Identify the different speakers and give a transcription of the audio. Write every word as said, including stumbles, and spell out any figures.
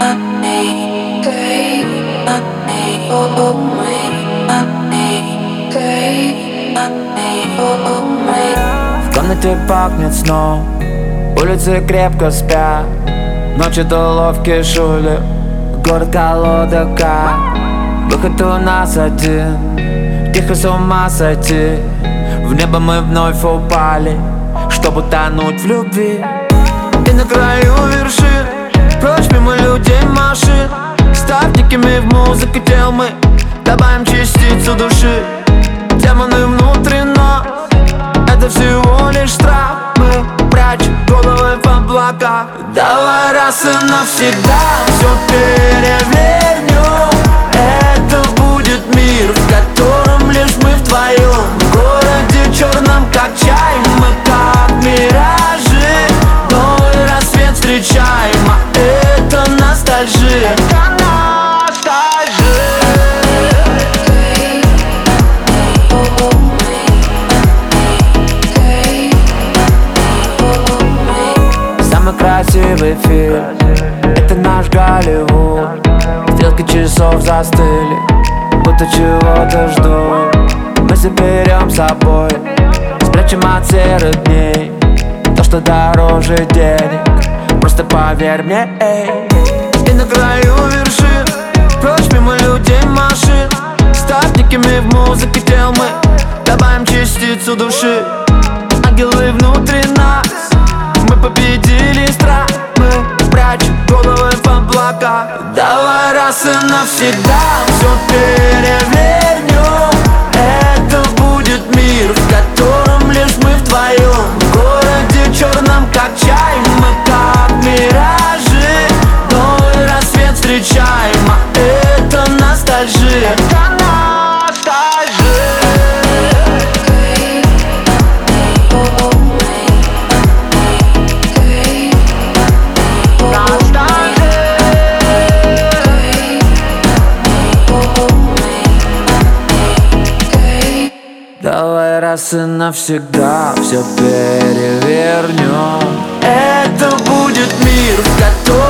Speaker 1: В комнате пахнет сном, улицы крепко спят, ночи до ловкие шули, город колода как. Выход у нас один, тихо с ума сойти. В небо мы вновь упали, чтобы тонуть в любви. И на краю вершин, прочь мимо людей машин, став дикими в музыке тел, мы добавим частицу души. Демоны внутри нас, это всего лишь страх. Мы прячем головы в облаках. Давай раз и навсегда все перевернем. Это будет мир, в котором лишь мы вдвоем. В городе черном, как чай, мы как миражи. Новый рассвет встречаем, а это ностальжия. Самый красивый фильм — это наш Голливуд. Стрелки часов застыли, будто чего-то ждут. Мы заберем с собой, спрячем от серых дней то, что дороже денег. Просто поверь мне, эй. И на краю вершин, прочь мимо людей машин, став дикими в музыке тел, мы добавим частицу души. Ангелы внутри нас, мы победили страх. Мы прячем головы в облаках. Давай раз и навсегда все перевернем. Это будет мир, в котором лишь мы вдвоем. В городе черном, как чай, мы как миражи. Новый рассвет встречаем, а это ностальжия. Давай раз и навсегда все перевернем. Это будет мир, в котором